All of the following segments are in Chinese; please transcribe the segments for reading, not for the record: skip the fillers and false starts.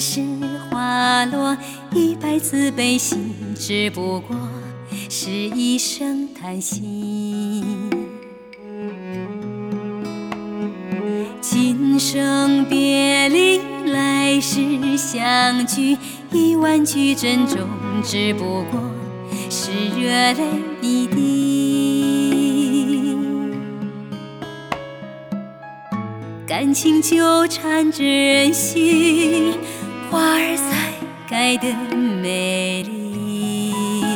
世花落，100次悲喜，只不过是一声叹息。今生别离，来世相聚，10000句珍重，只不过是热泪一滴。感情纠缠着心，花儿才开得美丽。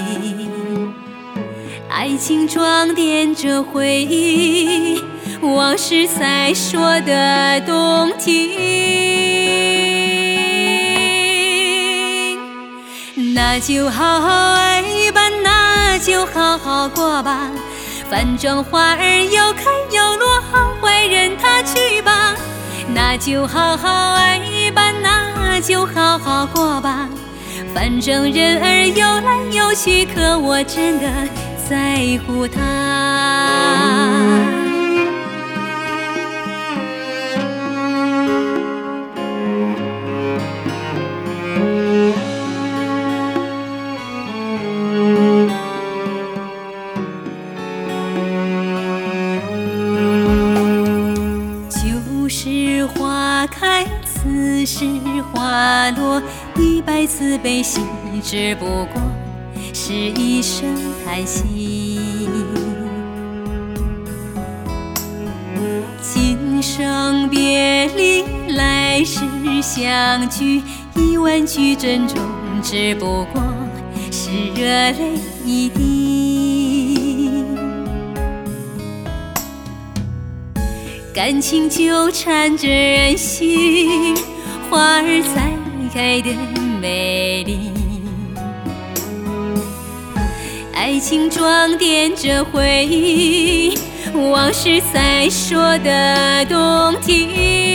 爱情装点着回忆，往事才说得动听。那就好好爱吧，那就好好过吧，反正花儿有开有落，好坏任它去吧。那就好好爱吧，那就好好过吧，反正人儿有来有去，可我真的在乎他。旧时花开，此时花落，100次悲喜，只不过是一声叹息。今生别离，来世相聚，10000句珍重，只不过是热泪一滴。感情纠缠着心，花儿才开得美丽。爱情装点着回忆，往事才说得动听。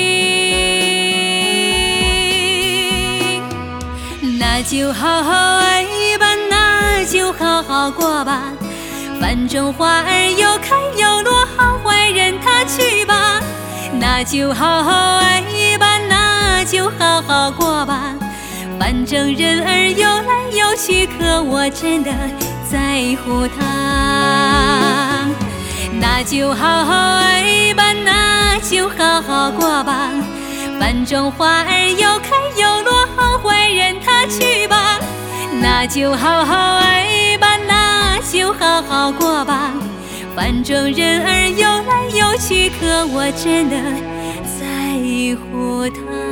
那就好好爱吧，那就好好过吧，反正花儿有开有落，好坏任它去吧。那就好好爱吧，那就好好过吧，反正人儿有来有去，可我真的在乎他。那就好好爱吧，那就好好过吧，反正花儿有开有落，好坏任它去吧。那就好好爱吧，那就好好过吧，反正人儿有来有去，可我真的在乎他。